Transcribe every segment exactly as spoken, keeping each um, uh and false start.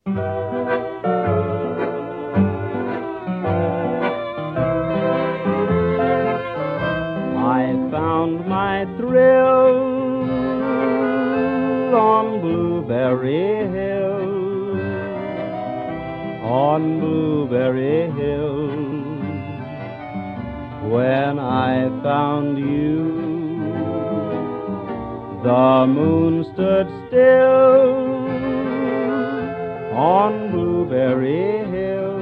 I found my thrill on Blueberry Hill, on Blueberry Hill. When I found you, the moon stood still on Blueberry Hill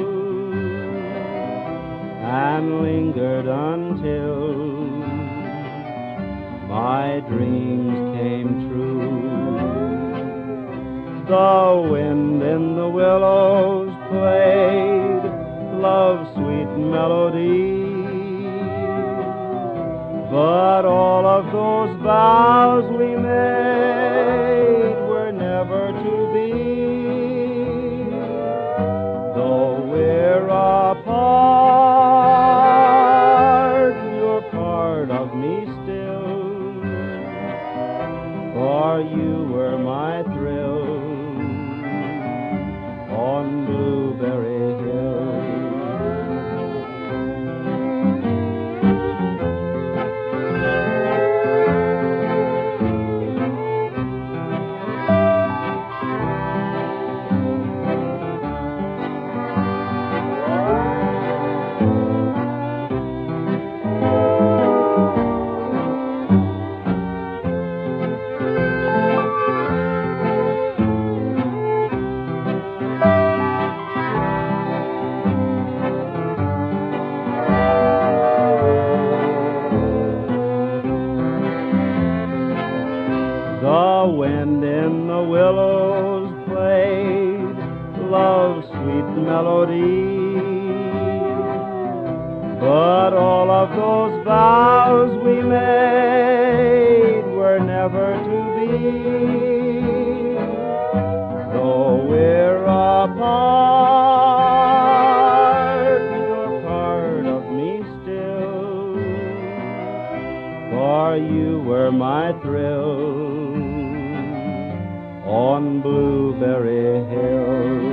and lingered until my dreams came true. The wind in the willows played love's sweet melody, but all of those vows we made were never to be. Though we're apart, you're part of me still, for you were my thrill on Blueberry Hill. The wind in the willows played love's sweet melody, but all of those vows we made were never to be. Though we're apart, you're part of me still, for you were my thrill on Blueberry Hill.